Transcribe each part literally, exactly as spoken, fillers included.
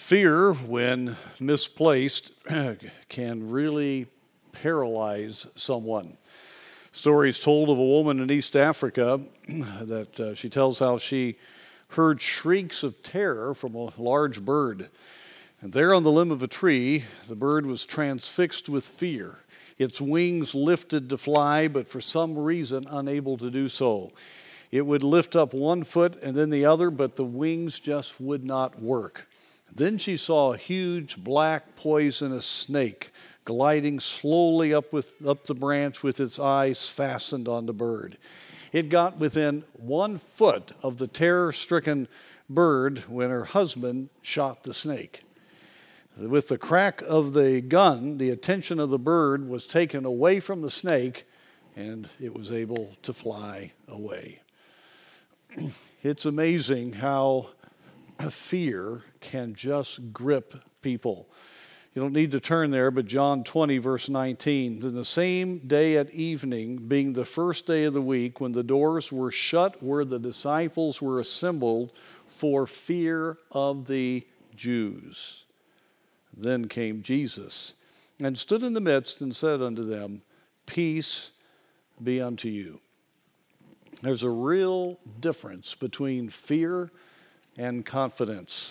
Fear, when misplaced, can really paralyze someone. Stories told of a woman in East Africa that uh, she tells how she heard shrieks of terror from a large bird. And there on the limb of a tree, the bird was transfixed with fear. Its wings lifted to fly, but for some reason unable to do so. It would lift up one foot and then the other, but the wings just would not work. Then she saw a huge black poisonous snake gliding slowly up with up the branch with its eyes fastened on the bird. It got within one foot of the terror-stricken bird when her husband shot the snake. With the crack of the gun, the attention of the bird was taken away from the snake, and it was able to fly away. It's amazing how fear can just grip people. You don't need to turn there, but John twenty, verse nineteen. Then the same day at evening, being the first day of the week, when the doors were shut where the disciples were assembled for fear of the Jews. Then came Jesus and stood in the midst and said unto them, Peace be unto you. There's a real difference between fear and confidence.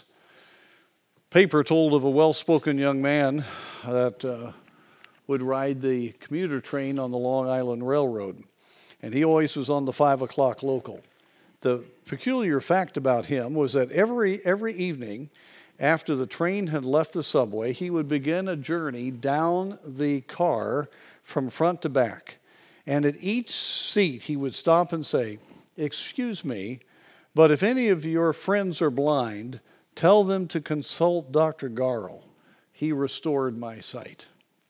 Paper told of a well-spoken young man that uh, would ride the commuter train on the Long Island Railroad, and he always was on the five o'clock local. The peculiar fact about him was that every every evening after the train had left the subway, he would begin a journey down the car from front to back. And at each seat, he would stop and say, Excuse me, but if any of your friends are blind, tell them to consult Doctor Garl. He restored my sight.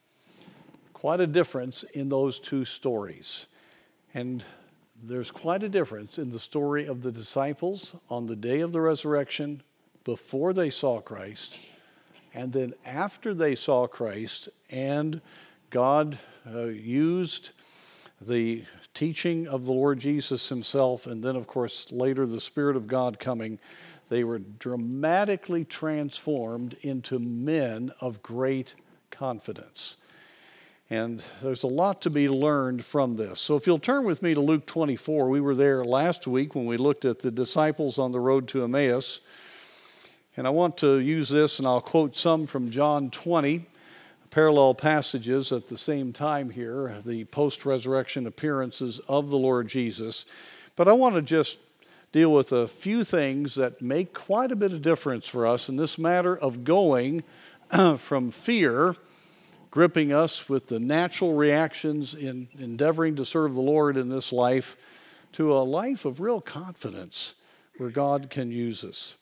Quite a difference in those two stories. And there's quite a difference in the story of the disciples on the day of the resurrection, before they saw Christ, and then after they saw Christ, and God uh, used the teaching of the Lord Jesus himself, and then, of course, later the Spirit of God coming. They were dramatically transformed into men of great confidence. And there's a lot to be learned from this. So if you'll turn with me to Luke twenty-four, we were there last week when we looked at the disciples on the road to Emmaus. And I want to use this, and I'll quote some from John twenty, parallel passages at the same time here, the post-resurrection appearances of the Lord Jesus. But I want to just deal with a few things that make quite a bit of difference for us in this matter of going from fear, gripping us with the natural reactions in endeavoring to serve the Lord in this life, to a life of real confidence where God can use us.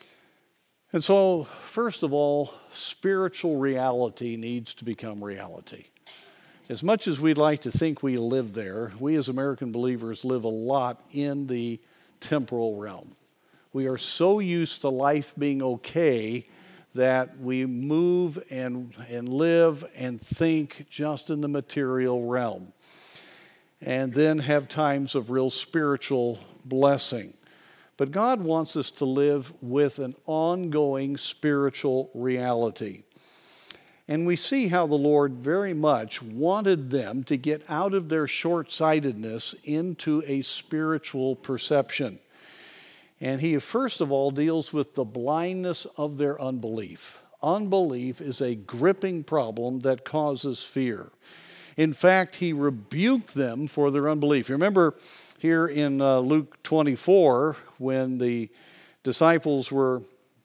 And so, first of all, spiritual reality needs to become reality. As much as we'd like to think we live there, we as American believers live a lot in the temporal realm. We are so used to life being okay that we move and, and live and think just in the material realm, and then have times of real spiritual blessing. But God wants us to live with an ongoing spiritual reality. And we see how the Lord very much wanted them to get out of their short-sightedness into a spiritual perception. And he first of all deals with the blindness of their unbelief. Unbelief is a gripping problem that causes fear. In fact, he rebuked them for their unbelief. You remember here in uh, Luke twenty-four, when the disciples were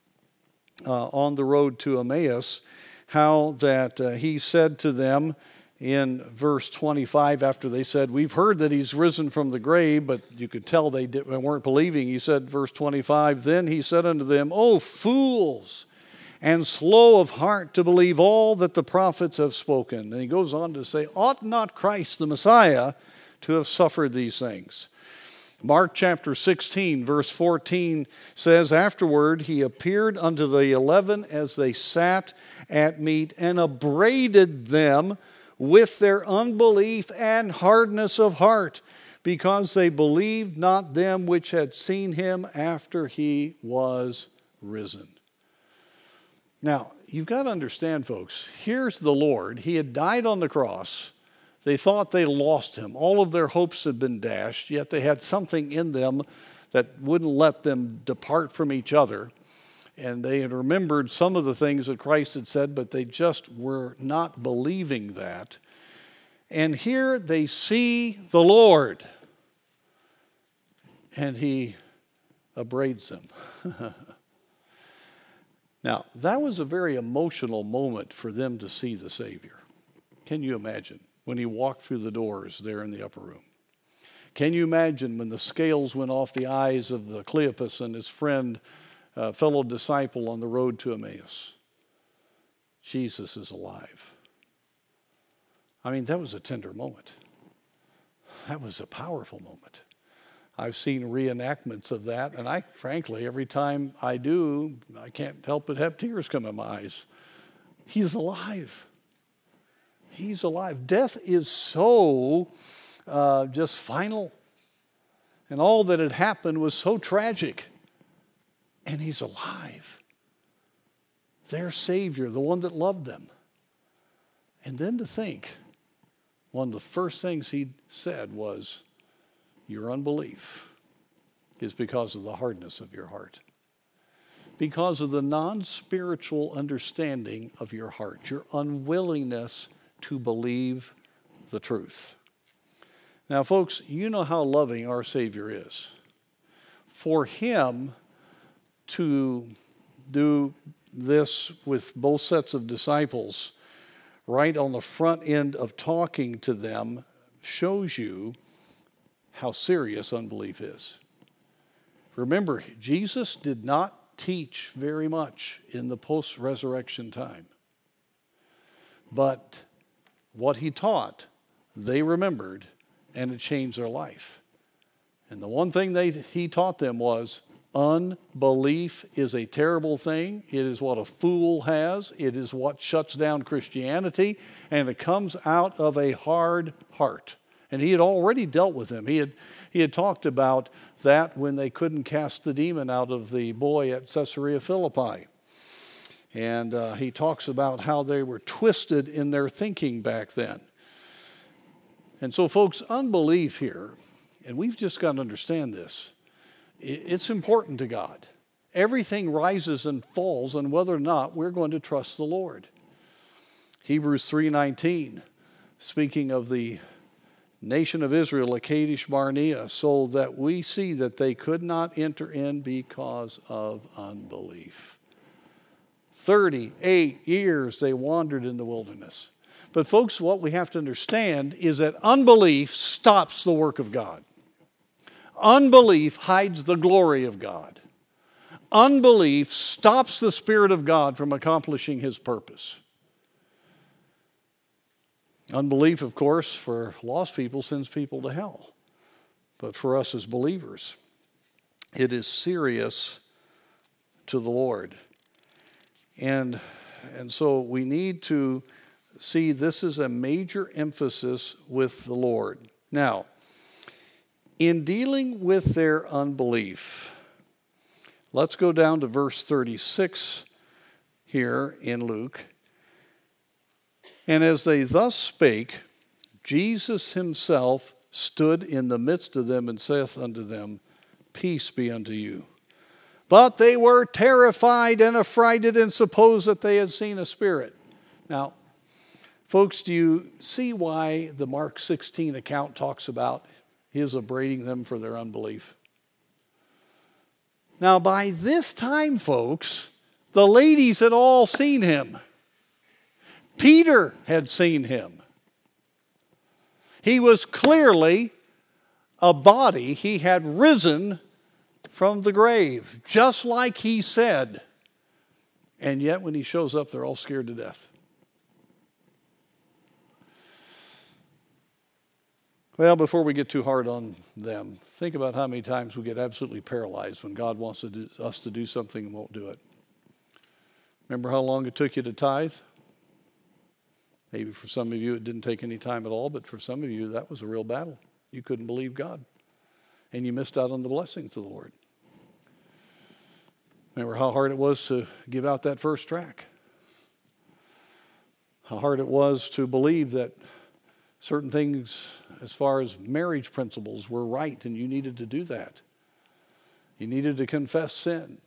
uh, on the road to Emmaus, how that uh, he said to them in verse twenty-five, after they said, We've heard that he's risen from the grave, but you could tell they, did, they weren't believing. He said, verse twenty-five, Then he said unto them, O fools, and slow of heart to believe all that the prophets have spoken. And he goes on to say, Ought not Christ the Messiah to have suffered these things? Mark chapter sixteen, verse fourteen says, Afterward he appeared unto the eleven as they sat at meat, and upbraided them with their unbelief and hardness of heart, because they believed not them which had seen him after he was risen. Now, you've got to understand, folks, here's the Lord. He had died on the cross. They thought they lost him. All of their hopes had been dashed, yet they had something in them that wouldn't let them depart from each other. And they had remembered some of the things that Christ had said, but they just were not believing that. And here they see the Lord, and he upbraids them. Now, that was a very emotional moment for them to see the Savior. Can you imagine when he walked through the doors there in the upper room? Can you imagine when the scales went off the eyes of the Cleopas and his friend, uh, fellow disciple on the road to Emmaus? Jesus is alive. I mean, that was a tender moment. That was a powerful moment. I've seen reenactments of that, and I, frankly, every time I do, I can't help but have tears come in my eyes. He's alive. He's alive. Death is so uh, just final, and all that had happened was so tragic, and he's alive. Their Savior, the one that loved them. And then to think, one of the first things he said was, your unbelief is because of the hardness of your heart, because of the non-spiritual understanding of your heart, your unwillingness to believe the truth. Now, folks, you know how loving our Savior is. For him to do this with both sets of disciples right on the front end of talking to them shows you how serious unbelief is. Remember, Jesus did not teach very much in the post-resurrection time. But what he taught, they remembered, and it changed their life. And the one thing they, he taught them was, unbelief is a terrible thing. It is what a fool has. It is what shuts down Christianity, and it comes out of a hard heart. And he had already dealt with them. He had, he had talked about that when they couldn't cast the demon out of the boy at Caesarea Philippi. And uh, he talks about how they were twisted in their thinking back then. And so, folks, unbelief here, and we've just got to understand this, it's important to God. Everything rises and falls on whether or not we're going to trust the Lord. Hebrews three nineteen, speaking of the nation of Israel at Kadesh Barnea, so that we see that they could not enter in because of unbelief. thirty-eight years they wandered in the wilderness. But folks, what we have to understand is that unbelief stops the work of God. Unbelief hides the glory of God. Unbelief stops the Spirit of God from accomplishing his purpose. Unbelief, of course, for lost people sends people to hell. But for us as believers, it is serious to the Lord. And, and so we need to see this is a major emphasis with the Lord. Now, in dealing with their unbelief, let's go down to verse thirty-six here in Luke. And as they thus spake, Jesus himself stood in the midst of them and saith unto them, peace be unto you. But they were terrified and affrighted and supposed that they had seen a spirit. Now, folks, do you see why the Mark sixteen account talks about his upbraiding them for their unbelief? Now, by this time, folks, the ladies had all seen him. Peter had seen him. He was clearly a body. He had risen from the grave, just like he said. And yet when he shows up, they're all scared to death. Well, before we get too hard on them, think about how many times we get absolutely paralyzed when God wants to do, us to do something and won't do it. Remember how long it took you to tithe? Maybe for some of you it didn't take any time at all, but for some of you that was a real battle. You couldn't believe God, and you missed out on the blessings of the Lord. Remember how hard it was to give out that first tract? how hard it was to believe that certain things as far as marriage principles were right, and you needed to do that. You needed to confess sin.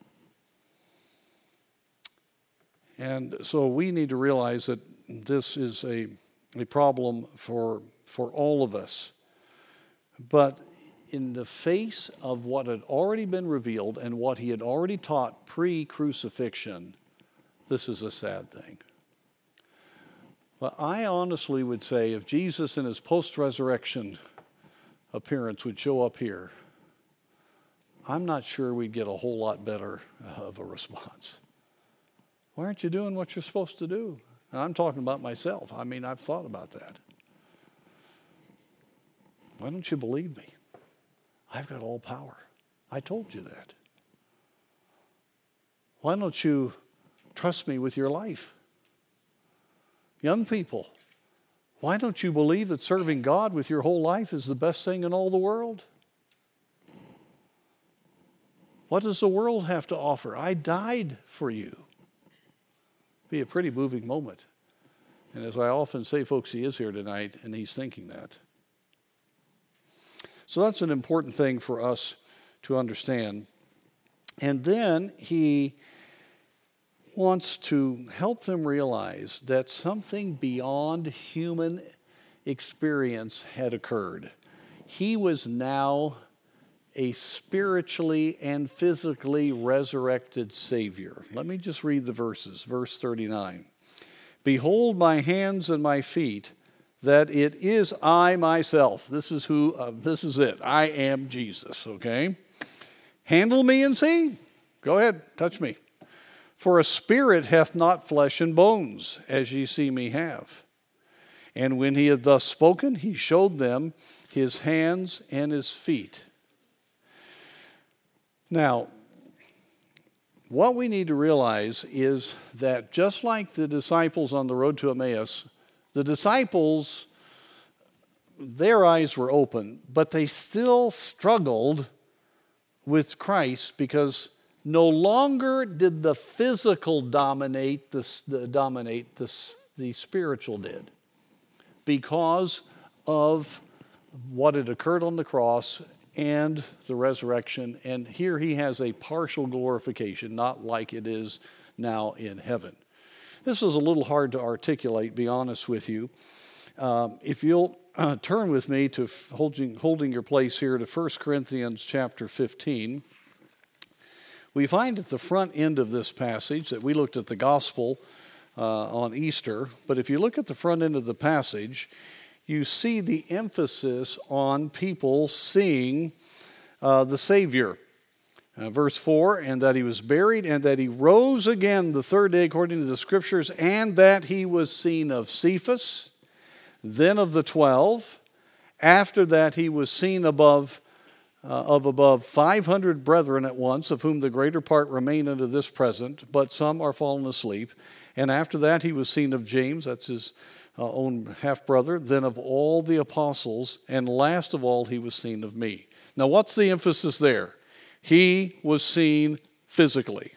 And so we need to realize that this is a, a problem for, for all of us. But in the face of what had already been revealed and what he had already taught pre-crucifixion, this is a sad thing. But I honestly would say if Jesus in his post-resurrection appearance would show up here, I'm not sure we'd get a whole lot better of a response. Why aren't you doing what you're supposed to do? And I'm talking about myself. I mean, I've thought about that. Why don't you believe me? I've got all power. I told you that. Why don't you trust me with your life? Young people, why don't you believe that serving God with your whole life is the best thing in all the world? What does the world have to offer? I died for you. Be a pretty moving moment. And as I often say, folks, he is here tonight, and he's thinking that. So that's an important thing for us to understand. And then he wants to help them realize that something beyond human experience had occurred. He was now a spiritually and physically resurrected Savior. Let me just read the verses. Verse thirty-nine. Behold my hands and my feet, that it is I myself. This is who, uh, this is it. I am Jesus, okay? Handle me and see. Go ahead, touch me. For a spirit hath not flesh and bones, as ye see me have. And when he had thus spoken, he showed them his hands and his feet. Now, what we need to realize is that just like the disciples on the road to Emmaus, the disciples, their eyes were open, but they still struggled with Christ because no longer did the physical dominate, the, the, dominate the, the spiritual did, because of what had occurred on the cross and the resurrection. And here he has a partial glorification, not like it is now in heaven. This is a little hard to articulate, be honest with you. Um, if you'll uh, turn with me to holding, holding your place here to First Corinthians chapter fifteen. We find at the front end of this passage that we looked at the gospel uh, on Easter, but if you look at the front end of the passage, you see the emphasis on people seeing uh, the Savior. Uh, verse four, and that he was buried, and that he rose again the third day according to the Scriptures, and that he was seen of Cephas, then of the twelve. After that he was seen above uh, of above five hundred brethren at once, of whom the greater part remain unto this present, but some are fallen asleep. And after that he was seen of James, that's his uh, own half-brother, then of all the apostles, and last of all he was seen of me. Now what's the emphasis there? He was seen physically.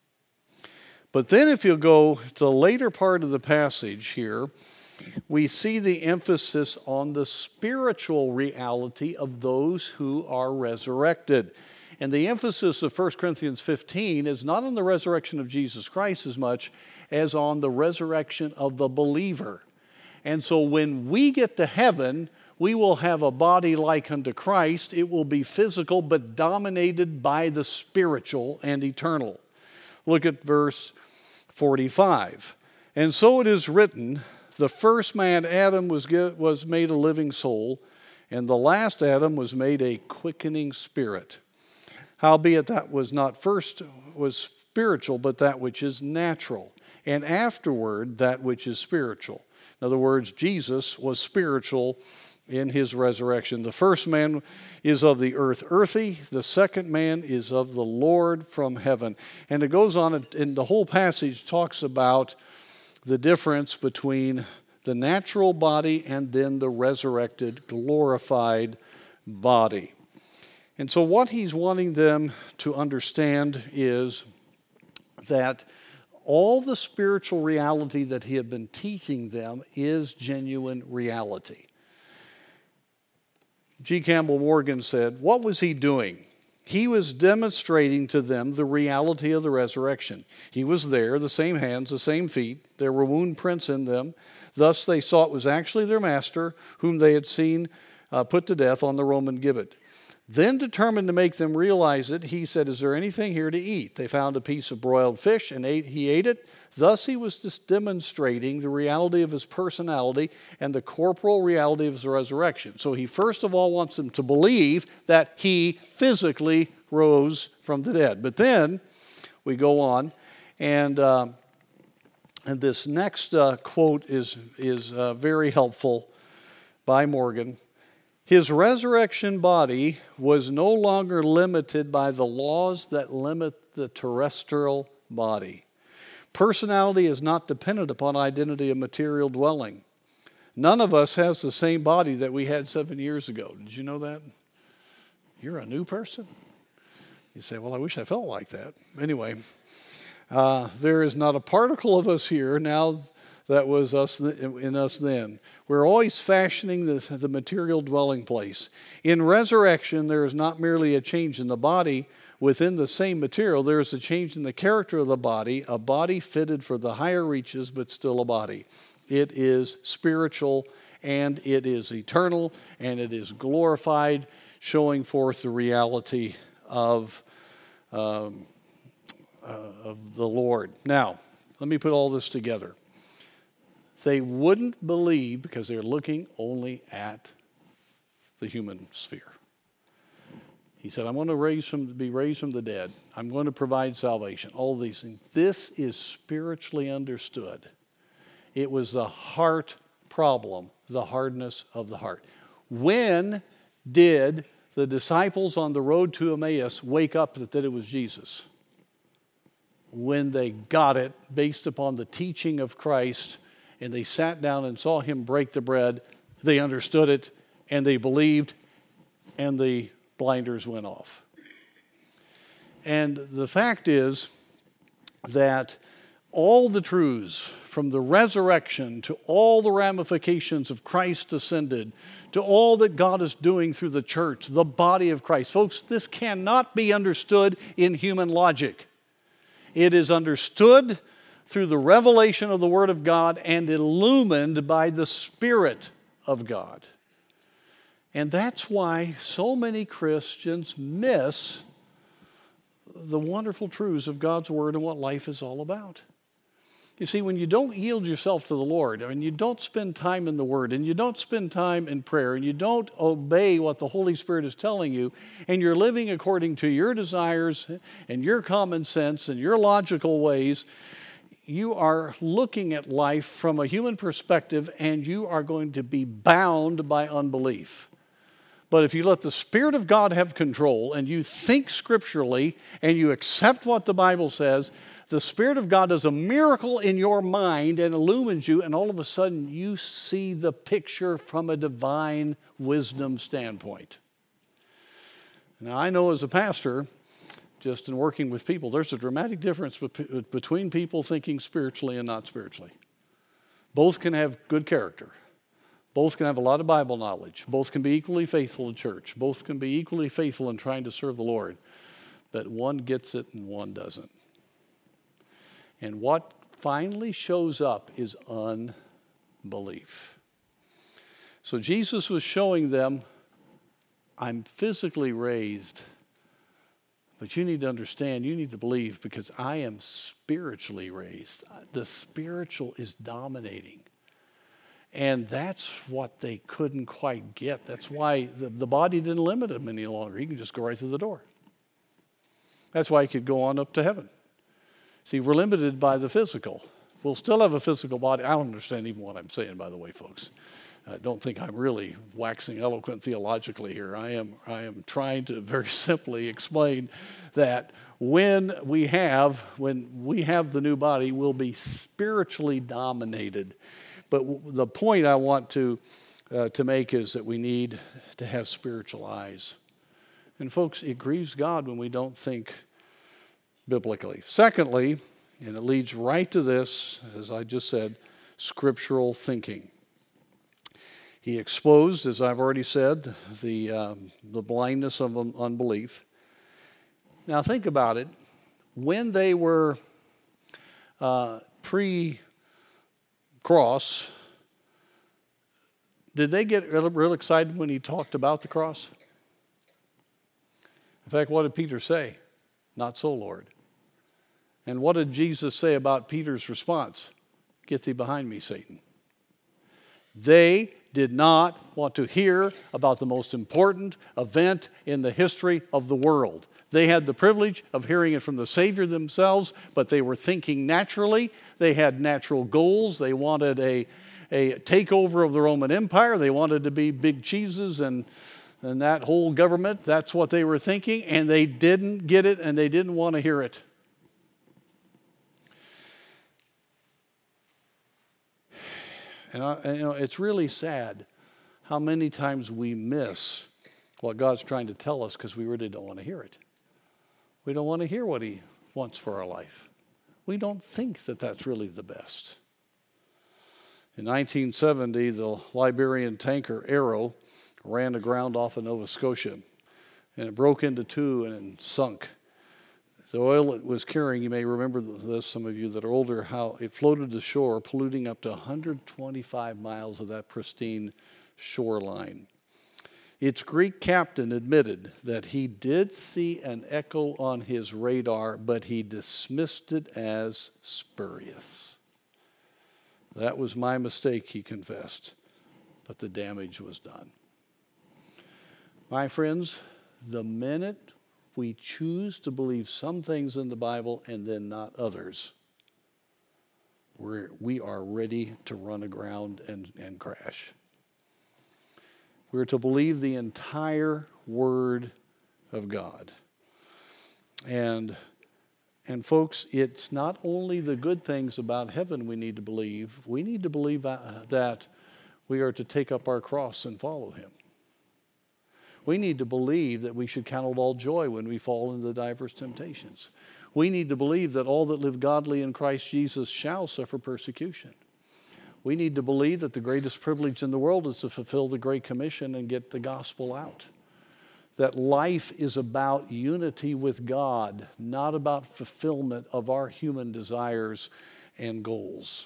But then if you go to the later part of the passage here, we see the emphasis on the spiritual reality of those who are resurrected. And the emphasis of First Corinthians fifteen is not on the resurrection of Jesus Christ as much as on the resurrection of the believer. And so when we get to heaven, we will have a body like unto Christ. It will be physical, but dominated by the spiritual and eternal. Look at verse forty-five. And so it is written, the first man, Adam, was, was made a living soul, and the last Adam was made a quickening spirit. Howbeit that was not first was spiritual, but that which is natural, and afterward that which is spiritual. In other words, Jesus was spiritual in his resurrection. The first man is of the earth earthy, the second man is of the Lord from heaven. And it goes on, and the whole passage talks about the difference between the natural body and then the resurrected, glorified body. And so what he's wanting them to understand is that all the spiritual reality that he had been teaching them is genuine reality. G. Campbell Morgan said, what was he doing? He was demonstrating to them the reality of the resurrection. He was there, the same hands, the same feet. There were wound prints in them. Thus they saw it was actually their master whom they had seen uh, put to death on the Roman gibbet. Then, determined to make them realize it, he said, is there anything here to eat? They found a piece of broiled fish and ate, he ate it. Thus he was just demonstrating the reality of his personality and the corporal reality of his resurrection. So he first of all wants them to believe that he physically rose from the dead. But then we go on, and uh, and this next uh, quote is, is uh, very helpful by Morgan. His resurrection body was no longer limited by the laws that limit the terrestrial body. Personality is not dependent upon identity of material dwelling. None of us has the same body that we had seven years ago. Did you know that? You're a new person? You say, well, I wish I felt like that. Anyway, uh, there is not a particle of us here now that was us in us then. We're always fashioning the, the material dwelling place. In resurrection, there is not merely a change in the body within the same material. There is a change in the character of the body, a body fitted for the higher reaches, but still a body. It is spiritual, and it is eternal, and it is glorified, showing forth the reality of, um, uh, of the Lord. Now, let me put all this together. They wouldn't believe because they're looking only at the human sphere. He said, I'm going to raise from, be raised from the dead. I'm going to provide salvation. All these things. This is spiritually understood. It was the heart problem, the hardness of the heart. When did the disciples on the road to Emmaus wake up that, that it was Jesus? When they got it based upon the teaching of Christ, and they sat down and saw him break the bread, they understood it, and they believed, and the blinders went off. And the fact is that all the truths, from the resurrection to all the ramifications of Christ ascended, to all that God is doing through the church, the body of Christ. Folks, this cannot be understood in human logic. It is understood through the revelation of the Word of God and illumined by the Spirit of God. And that's why so many Christians miss the wonderful truths of God's Word and what life is all about. You see, when you don't yield yourself to the Lord, and you don't spend time in the Word, and you don't spend time in prayer, and you don't obey what the Holy Spirit is telling you, and you're living according to your desires and your common sense and your logical ways, you are looking at life from a human perspective, and you are going to be bound by unbelief. But if you let the Spirit of God have control, and you think scripturally, and you accept what the Bible says, the Spirit of God does a miracle in your mind and illumines you, and all of a sudden you see the picture from a divine wisdom standpoint. Now, I know as a pastor, just in working with people, there's a dramatic difference between people thinking spiritually and not spiritually. Both can have good character. Both can have a lot of Bible knowledge. Both can be equally faithful in church. Both can be equally faithful in trying to serve the Lord. But one gets it and one doesn't. And what finally shows up is unbelief. So Jesus was showing them, I'm physically raised, but you need to understand, you need to believe, because I am spiritually raised. The spiritual is dominating. And that's what they couldn't quite get. That's why the, the body didn't limit him any longer. He can just go right through the door. That's why he could go on up to heaven. See, we're limited by the physical. We'll still have a physical body. I don't understand even what I'm saying, by the way, folks. I don't think I'm really waxing eloquent theologically here. I am, I am trying to very simply explain that when we have, when we have the new body, we'll be spiritually dominated. But the point I want to, uh, to make is that we need to have spiritual eyes. And folks, it grieves God when we don't think biblically. Secondly, And it leads right to this, as I just said, scriptural thinking. He exposed, as I've already said, the, um, the blindness of unbelief. Now think about it. When they were uh, pre-cross, did they get real, real excited when he talked about the cross? In fact, what did Peter say? Not so, Lord. And what did Jesus say about Peter's response? Get thee behind me, Satan. They did not want to hear about the most important event in the history of the world. They had the privilege of hearing it from the Savior themselves, but they were thinking naturally. They had natural goals. They wanted a, a takeover of the Roman Empire. They wanted to be big cheeses and, and that whole government. That's what they were thinking, and they didn't get it, and they didn't want to hear it. And, I, and you know, it's really sad how many times we miss what God's trying to tell us because we really don't want to hear it. We don't want to hear what he wants for our life. We don't think that that's really the best. In nineteen seventy, the Liberian tanker Arrow ran aground off of Nova Scotia, and it broke into two and sunk. The oil it was carrying, you may remember this, some of you that are older, how it floated to shore, polluting up to one hundred twenty-five miles of that pristine shoreline. Its Greek captain admitted that he did see an echo on his radar, but he dismissed it as spurious. That was my mistake, he confessed, but the damage was done. My friends, the minute we choose to believe some things in the Bible and then not others, we're, we are ready to run aground and, and crash. We're to believe the entire Word of God. And, and folks, it's not only the good things about heaven we need to believe. We need to believe that we are to take up our cross and follow him. We need to believe that we should count it all joy when we fall into diverse temptations. We need to believe that all that live godly in Christ Jesus shall suffer persecution. We need to believe that the greatest privilege in the world is to fulfill the Great Commission and get the gospel out. That life is about unity with God, not about fulfillment of our human desires and goals.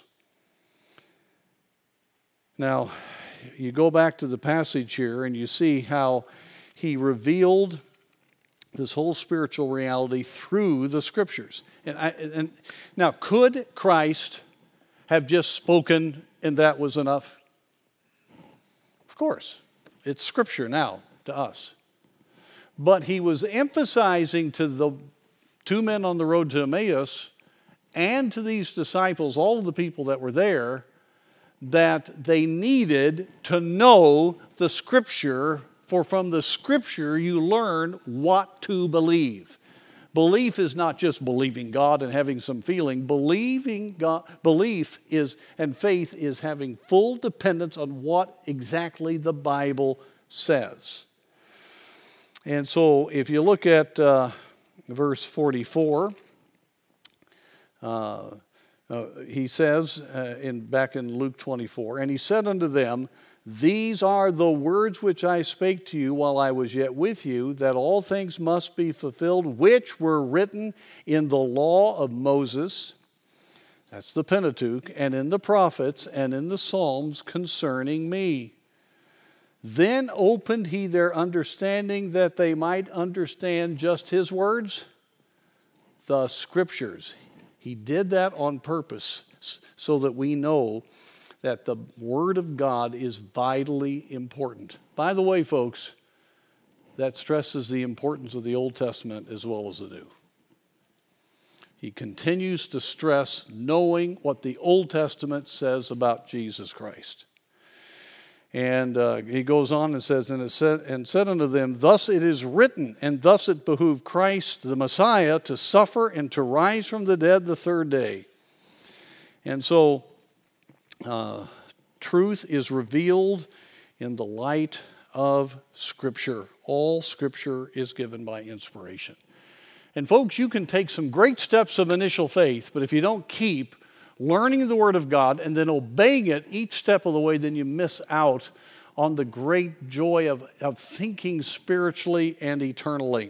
Now, you go back to the passage here and you see how he revealed this whole spiritual reality through the scriptures. And, I, and now, could Christ have just spoken and that was enough? Of course. It's scripture now to us. But he was emphasizing to the two men on the road to Emmaus and to these disciples, all of the people that were there, that they needed to know the scripture, for from the scripture you learn what to believe. Belief is not just believing God and having some feeling. Believing God, belief is, and faith is having full dependence on what exactly the Bible says. And so if you look at uh, verse forty-four, uh, uh, he says uh, in back in Luke twenty-four, and he said unto them, these are the words which I spake to you while I was yet with you, that all things must be fulfilled which were written in the law of Moses, that's the Pentateuch, and in the prophets, and in the Psalms concerning me. Then opened he their understanding that they might understand just his words, the scriptures. He did that on purpose so that we know that the Word of God is vitally important. By the way, folks, that stresses the importance of the Old Testament as well as the New. He continues to stress knowing what the Old Testament says about Jesus Christ. And uh, he goes on and says, and, it said, and said unto them, thus it is written, and thus it behooved Christ, the Messiah, to suffer and to rise from the dead the third day. And so, Uh, truth is revealed in the light of Scripture. All Scripture is given by inspiration. And folks, you can take some great steps of initial faith, but if you don't keep learning the Word of God and then obeying it each step of the way, then you miss out on the great joy of, of thinking spiritually and eternally.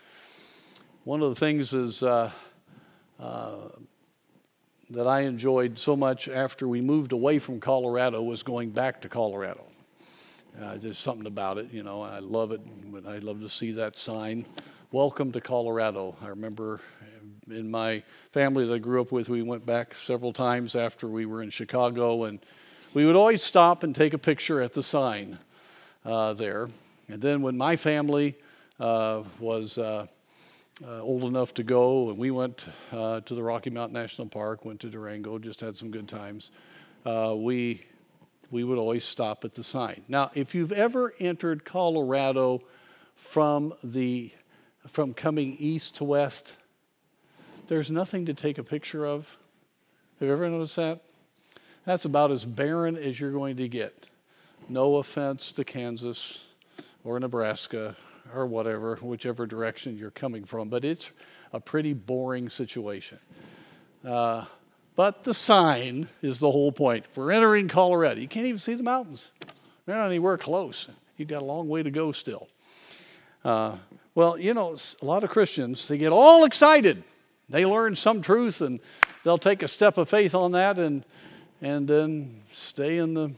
One of the things is uh, uh, that I enjoyed so much after we moved away from Colorado was going back to Colorado. Uh, there's something about it, you know, I love it. I love to see that sign, "Welcome to Colorado." I remember in my family that I grew up with, we went back several times after we were in Chicago, and we would always stop and take a picture at the sign uh, there. And then when my family uh, was uh, uh, old enough to go, and we went uh, to the Rocky Mountain National Park, went to Durango, just had some good times, uh, we we would always stop at the sign. Now, if you've ever entered Colorado from the from coming east to west, there's nothing to take a picture of. Have you ever noticed that? That's about as barren as you're going to get. No offense to Kansas or Nebraska or whatever, whichever direction you're coming from, but it's a pretty boring situation. Uh, but the sign is the whole point. If we're entering Colorado, you can't even see the mountains. They're not anywhere close. You've got a long way to go still. Uh, well, you know, a lot of Christians, they get all excited. They learn some truth and they'll take a step of faith on that and and then stay in the,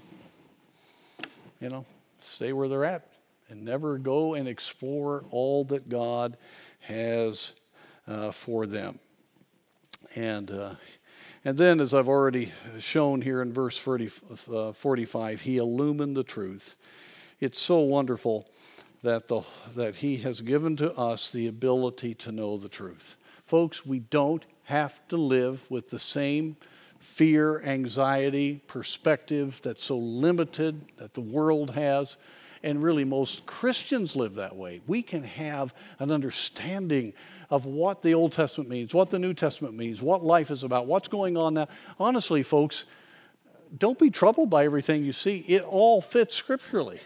you know, stay where they're at and never go and explore all that God has uh, for them. And uh, and then, as I've already shown here in verse forty, uh, forty-five, he illumined the truth. It's so wonderful that the that he has given to us the ability to know the truth. Folks, we don't have to live with the same fear, anxiety, perspective that's so limited that the world has. And really, most Christians live that way. We can have an understanding of what the Old Testament means, what the New Testament means, what life is about, what's going on now. Honestly, folks, don't be troubled by everything you see. It all fits scripturally.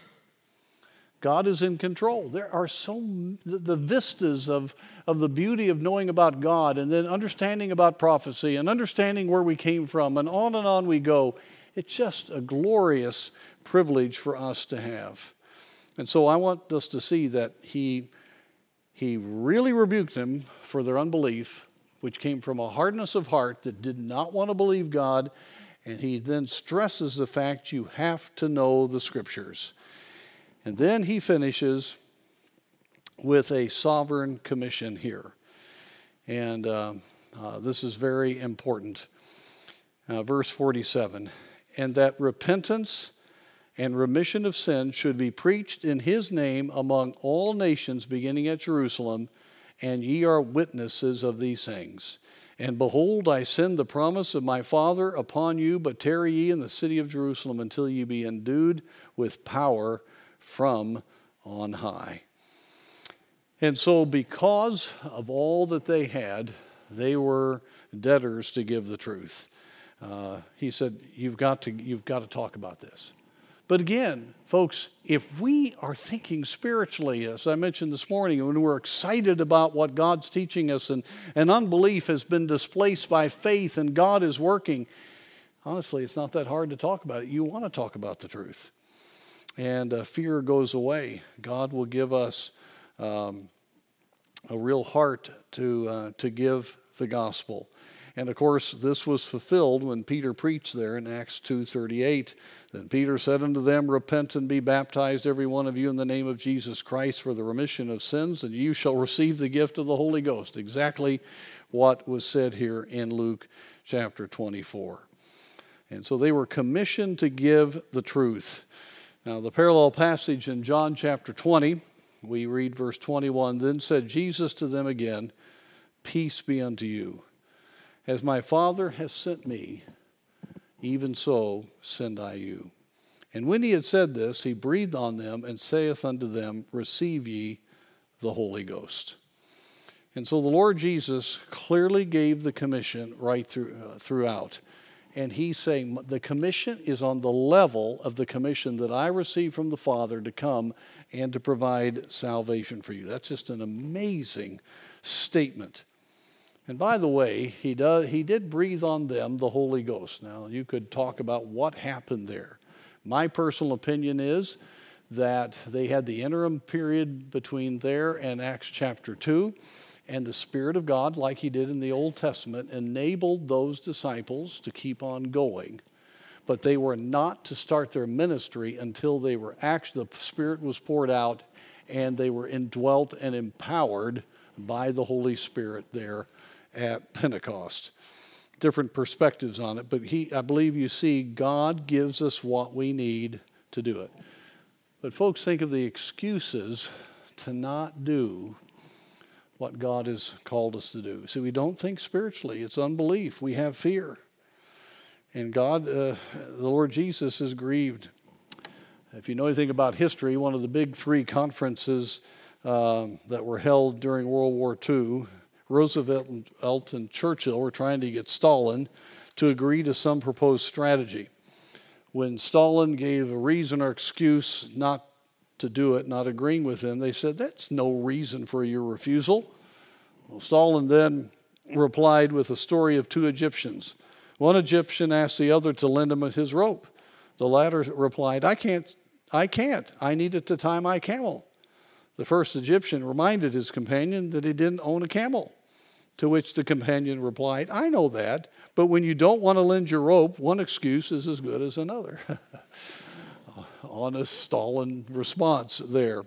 God is in control. There are so the vistas of, of the beauty of knowing about God and then understanding about prophecy and understanding where we came from and on and on we go. It's just a glorious privilege for us to have. And so I want us to see that he, he really rebuked them for their unbelief, which came from a hardness of heart that did not want to believe God. And he then stresses the fact you have to know the scriptures. And then he finishes with a sovereign commission here. And uh, uh, this is very important. Uh, verse forty-seven, and that repentance and remission of sin should be preached in his name among all nations, beginning at Jerusalem, and ye are witnesses of these things. And behold, I send the promise of my Father upon you, but tarry ye in the city of Jerusalem until ye be endued with power from on high. And so because of all that they had, they were debtors to give the truth. Uh, he said, you've got to, you've got to talk about this. But again, folks, if we are thinking spiritually, as I mentioned this morning, when we're excited about what God's teaching us and, and unbelief has been displaced by faith and God is working, honestly, it's not that hard to talk about it. You want to talk about the truth. And uh, fear goes away. God will give us um, a real heart to uh, to give the gospel. And of course, this was fulfilled when Peter preached there in Acts two thirty-eight. Then Peter said unto them, repent and be baptized, every one of you, in the name of Jesus Christ for the remission of sins, and you shall receive the gift of the Holy Ghost. Exactly what was said here in Luke chapter twenty-four. And so they were commissioned to give the truth. Now, the parallel passage in John chapter twenty, we read verse twenty-one, then said Jesus to them again, peace be unto you. As my Father has sent me, even so send I you. And when he had said this, he breathed on them and saith unto them, receive ye the Holy Ghost. And so the Lord Jesus clearly gave the commission right through, uh, throughout. And he's saying the commission is on the level of the commission that I received from the Father to come and to provide salvation for you. That's just an amazing statement. And by the way, he, does, he did breathe on them the Holy Ghost. Now, you could talk about what happened there. My personal opinion is that they had the interim period between there and Acts chapter two, and the Spirit of God, like he did in the Old Testament, enabled those disciples to keep on going. But they were not to start their ministry until they were actually, the Spirit was poured out and they were indwelt and empowered by the Holy Spirit there at Pentecost. Different perspectives on it, but he, I believe you see, God gives us what we need to do it. But folks, think of the excuses to not do what God has called us to do. See, we don't think spiritually. It's unbelief. We have fear. And God, uh, the Lord Jesus is grieved. If you know anything about history, one of the big three conferences um, that were held during World War Two, Roosevelt and Churchill were trying to get Stalin to agree to some proposed strategy. When Stalin gave a reason or excuse not to do it, not agreeing with him, they said, that's no reason for your refusal. Well, Stalin then replied with a story of two Egyptians. One Egyptian asked the other to lend him his rope. The latter replied, I can't, I can't. I need it to tie my camel. The first Egyptian reminded his companion that he didn't own a camel. To which the companion replied, I know that, but when you don't want to lend your rope, one excuse is as good as another. Honest Stalin response there.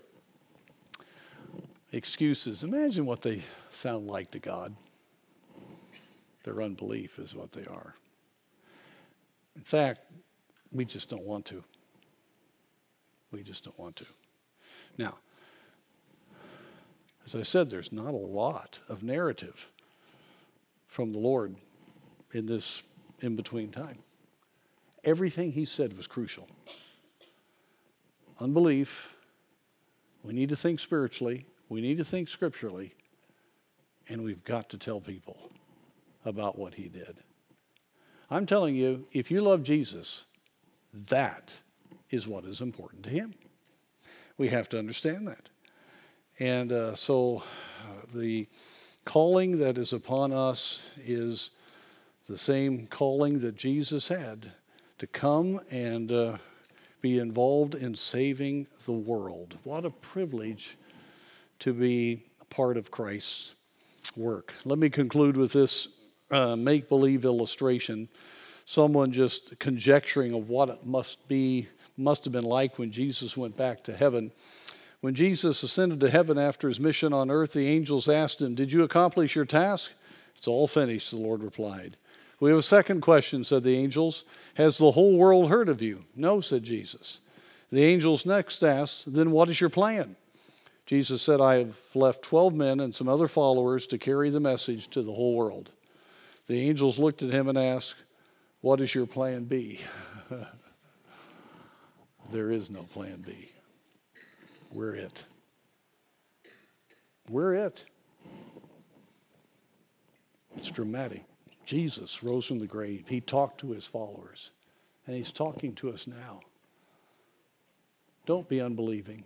Excuses. Imagine what they sound like to God. Their unbelief is what they are. In fact, we just don't want to. We just don't want to. Now, as I said, there's not a lot of narrative from the Lord in this in-between time. Everything he said was crucial. Unbelief, we need to think spiritually, we need to think scripturally, and we've got to tell people about what he did. I'm telling you, if you love Jesus, that is what is important to him. We have to understand that. And uh, so uh, the calling that is upon us is the same calling that Jesus had, to come and uh, be involved in saving the world. What a privilege to be a part of Christ's work. Let me conclude with this uh, make-believe illustration. Someone just conjecturing of what it must be, must have been like when Jesus went back to heaven. When Jesus ascended to heaven after his mission on earth, the angels asked him, did you accomplish your task? It's all finished, the Lord replied. We have a second question, said the angels. Has the whole world heard of you? No, said Jesus. The angels next asked, then what is your plan? Jesus said, I have left twelve men and some other followers to carry the message to the whole world. The angels looked at him and asked, what is your plan B? There is no plan B. We're it. We're it. It's dramatic. Jesus rose from the grave. He talked to his followers, and he's talking to us now. Don't be unbelieving.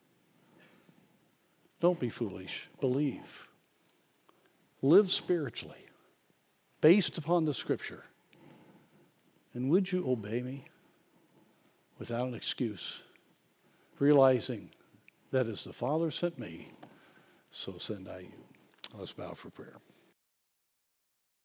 Don't be foolish. Believe. Live spiritually, based upon the Scripture. And would you obey me without an excuse, realizing that as the Father sent me, so send I you. Let's bow for prayer.